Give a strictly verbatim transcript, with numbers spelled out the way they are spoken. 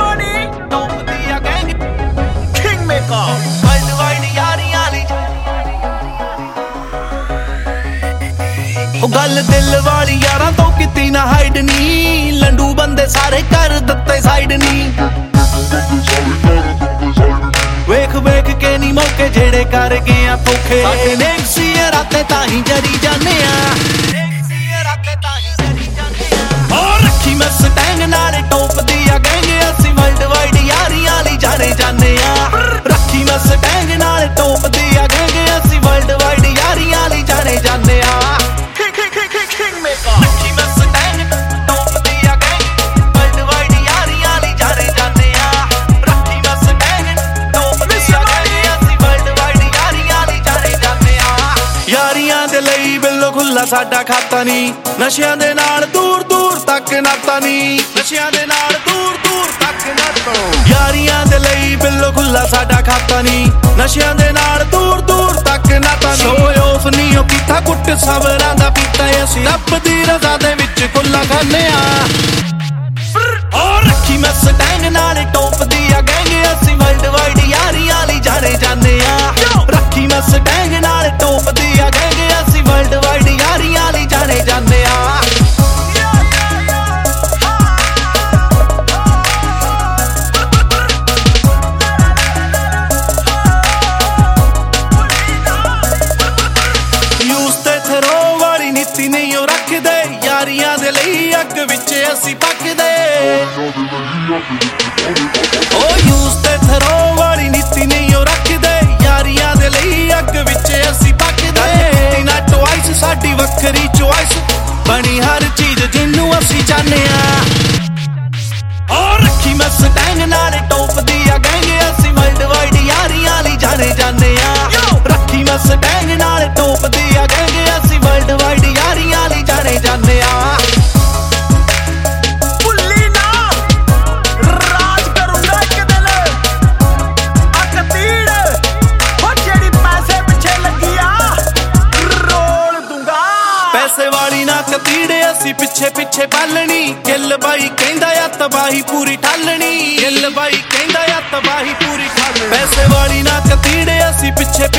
money, top diya gang, kingmaker, worldwide yaariyan li। ਉਹ ਗੱਲ ਦਿਲ ਵਾਲੀ ਯਾਰਾਂ ਤੋਂ ਕੀਤੀ ਨਾ ਹਾਈਡ ਨੀ, ਲੰਡੂ ਬੰਦੇ ਸਾਰੇ ਕਰ ਦਿੱਤੇ ਸਾਈਡ ਨੀ। ਵੇਖ ਵੇਖ ਕੇ ਨੀ ਮੌਕੇ ਜਿਹੜੇ ਕਰ ਗਏ ਆ ਧੋਖੇ, ਸਾਡੇ ਨੇਕ ਸੀ ਰਾਤੇ ਤਾਂ ਹੀ ਜਰੀ ਜਾਂਦੇ ਆ, ਔਰ ਰੱਖੀ ਮੈਂ ਸਟੈਂਗ ਨਾਲ ਟੋਪ ਦਿਆ ਗੈਂਗ, ਅਸੀਂ ਵਰਲਡ ਵਾਈਡ ਯਾਰੀਆਂ ਲਈ ਜਾਣੇ ਜਾਂਦੇ ਆ। ਰੱਖੀ ਮੈਂ ਸਟੈਂਗ ਨਾਲ ਟੋਪ ਦਿਆ ਗੈਂਗ, ਅਸੀਂ ਵਰਲਡ ਵਾਈਡ ਯਾਰੀਆਂ ਲਈ ਜਾਣੇ ਜਾਂਦੇ ਆ। ਰੱਖੀ ਮੈਂ ਸਟੈਂਗ ਟੋਪ ਦਿਆ ਗੈਂਗ, ਵਰਲਡ ਵਾਈਡ ਯਾਰੀਆਂ ਲਈ ਜਾਣੇ ਜਾਂਦੇ ਆ। ਰੱਖੀ ਮੈਂ ਸਟੈਂਗ ਟੋਪ ਦਿਆ ਗੈਂਗ, ਅਸੀਂ ਵਰਲਡ ਵਾਈਡ ਯਾਰੀਆਂ ਲਈ ਜਾਣੇ ਜਾਂਦੇ ਆ। ਯਾਰੀਆਂ ਦੇ ਲਈ ਬਿੱਲੋ ਖੁੱਲਾ ਸਾਡਾ ਖਾਤਾ ਨੀ, ਨਸ਼ਿਆਂ ਦੇ ਨਾਲ ਦੂਰ ਦੂਰ ਤੱਕ ਨਾਤਾ ਨੀ, ਨਸ਼ਿਆਂ ਦੇ ਨਾਲ ਦੂਰ ਦੂਰ ਤੱਕ ਨਾਤਾ। ਯਾਰੀਆਂ ਦੇ ਲਈ ਬਿੱਲੋ ਖੁੱਲਾ ਸਾਡਾ ਖਾਤਾ ਨੀ, ਨਸ਼ਿਆਂ ਦੇ ਨਾਲ ਦੂਰ ਦੂਰ ਤੱਕ ਨਾਤਾ। ਸ਼ੋ ਆਫ ਨੀ ਉਹ ਕੀਤਾ ਕੁੱਟ ਸਬਰਾਂ ਦਾ ਪੀਤਾ, ਅਸੀਂ ਰੱਬ ਦੀ ਰਜ਼ਾ ਦੇ ਵਿੱਚ ਖੁੱਲਾ ਖਾਂਦੇ ਆ। ਔਰ ਰੱਖੀ ਮੈਂ ਸਟੈਂਗ ਨਾਲ ਟੋਪ ਦਿਆ ਗੈਂਗ, ਅਸੀਂ ਵਰਲਡ ਵਾਈਡ ਯਾਰੀਆਂ ਲਈ ਜਾਣੇ ਜਾਂਦੇ ਆ। ਰੱਖੀ ਮੈਂ ਸਟੈਂਗ ਨਾਲ ਟੋਪ ਦਿਆ ਗੈਂਗ, ਅਸੀਂ ਵਰਲਡ ਵਾਈਡ ਯਾਰੀਆਂ ਲਈ ਜਾਣੇ ਜਾਂਦੇ ਆ। ਯੂਸ ਤੇ ਥਰੋ ਵਾਲੀ ਨੀਤੀ ਨਹੀਂ ਉਹ ਰੱਖਦੇ, ਯਾਰੀਆਂ ਦੇ ਲਈ ਅੱਗ ਵਿੱਚ ਅਸੀਂ ਪੱਕਦੇ। ਉਹ ਯੂਸ ਤੇ ਥਰੋ ਵਾਲੀ ਨੀਤੀ ਨਹੀਂ ਉਹ ਰੱਖਦੇ, ਯਾਰੀਆਂ ਦੇ ਲਈ ਅੱਗ ਵਿੱਚ ਅਸੀਂ ਪੱਕਦੇ। ਨਾ ਟਵਾਈਸ ਸਾਡੀ ਵੱਖਰੀ ਚੁਆਇਸ ਬਣੀ ਹਰ ਚੀਜ਼ ਜਿਹਨੂੰ ਅਸੀਂ ਚਾਹੁੰਦੇ ਆ। ਔਰ ਰੱਖੀ ਮੈਂ ਸਟੈਂਗ ਨਾਲ ਟੋਪ ਦਿਆ ਗੈਂਗ, ਅਸੀਂ ਵਰਲਡ ਵਾਈਡ ਯਾਰੀਆਂ ਲਈ ਜਾਣੇ ਜਾਂਦੇ ਆ। ਰੱਖੀ ਮੈਂ ਸਟੈਂਗ ਨਾਲ ਟੋਪ ਦਿਆ ਗੈਂਗ, ਅਸੀਂ ਵਰਲਡ ਵਾਈਡ ਯਾਰੀਆਂ ਲਈ ਜਾਣੇ ਜਾਂਦੇ ਆ। ਪੈਸੇ ਵਾਲੀ ਨਾ ਕਤੀੜੇ ਅਸੀਂ ਪਿੱਛੇ ਪਿੱਛੇ ਪਾਲਣੀ, ਗਿੱਲ ਬਾਈ ਕਹਿੰਦਾ ਆ ਤਬਾਹੀ ਪੂਰੀ ਠਾਲਣੀ, ਗਿੱਲ ਬਾਈ ਕਹਿੰਦਾ ਆ ਤਬਾਹੀ ਪੂਰੀ ਠਾਲਣੀ। ਪੈਸੇ ਵਾਲੀ ਨਾ ਕਤੀੜੇ ਅਸੀਂ ਪਿੱਛੇ